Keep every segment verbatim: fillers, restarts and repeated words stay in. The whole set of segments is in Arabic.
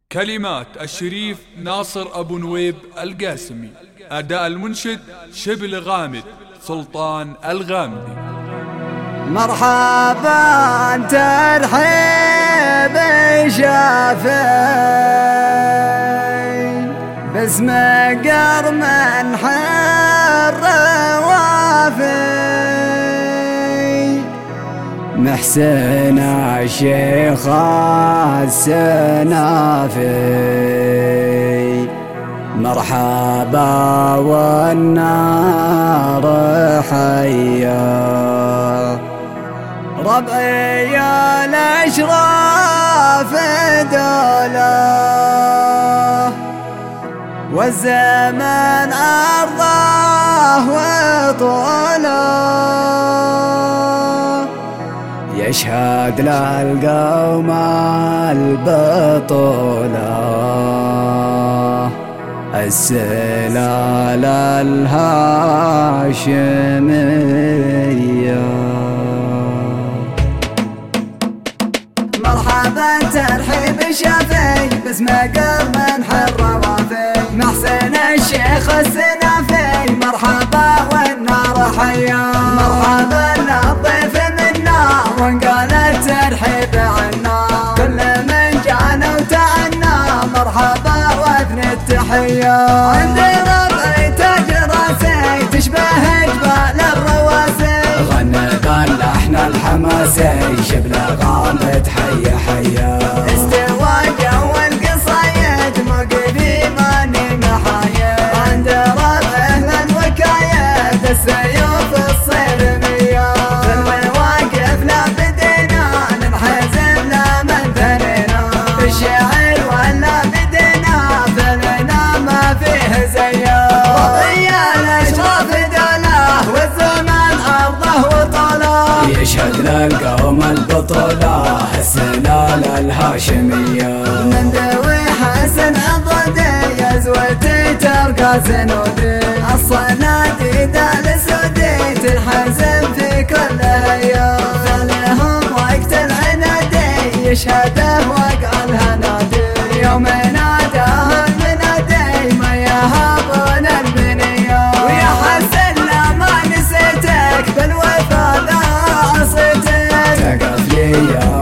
كلمات الشريف ناصر أبو نويب القاسمي. أداء المنشد شبل غامد سلطان الغامدي. مرحبا ترحيب شافي باسم قرم حر وافي محسن الشيخ السنافي. مرحبا والنار حيا ربعي الأشراف دولة والزمن أرضاه وطوله يشهد للقوم البطولة السلال الهاشمية. مرحبا ترحيب شافي باسم قرم حر وافي محسن الشيخ السنافي. مرحبا والنار حيا مرحبا للضيف منا وانقال الترحيب عنا كل من جانا وتعنا. مرحبا واثني التحية عندي ربعي تاج راسي تشبه جبال الرواسي غنى باللحن الحماسي شبل غامد حيا حيا استوى جو القصايد موقفي ماني محايد عند ربعه للوكايد السيوف الصيرمية في المواقف لا بدينا ننحزن لا من ثنينا في الشعر ولا بدينا فلنا ما فيه زيه رضي الاشراف دوله والزمان عرضه وطوله يشهد للقوم البطولة السلال الهاشمية. من ذوي حسن عضدي يزوتي ترقى سنودي الصناديد الاسودي تنحزم في كل هيا فلهم وقت العنادي يشهده وقع الهنادي يوم ناداه المنادي ما يهابون البنية ويا حسن لا ما نسيتك بالوفا لا عصيتك تقف لي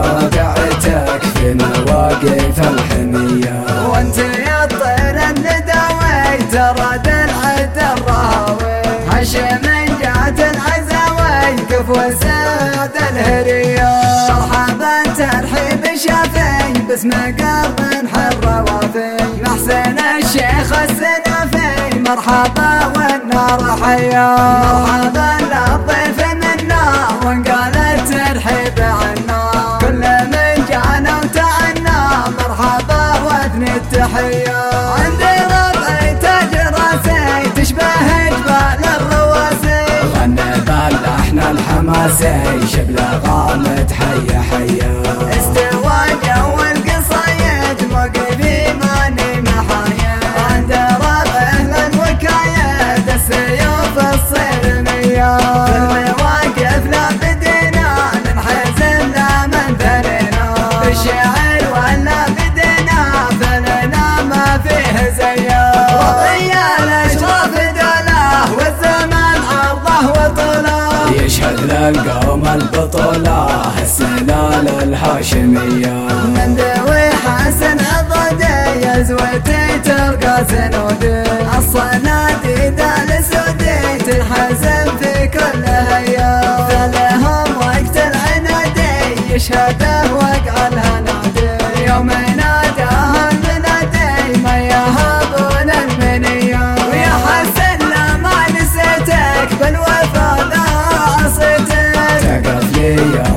وقعتك في مواقف الحمية وانت يا الطير النداوي ترى دلعة الرهاوي هشم جات العزاوي كفو ساد الهرية. مرحبا ترحيب شافي باسم قرم حر وافي محسن الشيخ السنافي. مرحبا والنار حيا مرحبا للضيف منا وانقال الترحيب عنا كل من جانا وتعنا. مرحبا واثني التحية عندي ربعي تاج راسي تشبه جبال الرواسي غنى باللحن الحماسي شبل غامد حيا حيا استوى جو القصايد موقفي ماني محايد عند ربعه للوكايد السيوف الصيرمية في المواقف لا بدينا ننحزن لا من ثنينا في الشعر ولا بدينا فلنا ما فيه زيه رضي الاشراف دوله والزمان عرضه وطوله يشهد للقوم البطولة السلال الهاشمية. من ذوي حسن عضدي يزوتي ترقى سنودي الصناديد الاسودي تنحزم في كل هيا فلهم وقت العنادي يشهده وقع الهنادي يوم ناداه المنادي ما يهابون المنية ويا حسن لا ما نسيتك بالوفا لا عصيتك تقف لي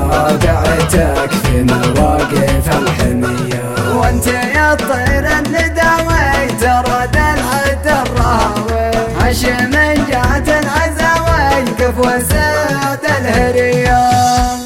وقعتك في مواقف الحمية وانت يا الطير النداوي ترى دلعة الرهاوي هشم جات العزاوي كفو ساد الهرية.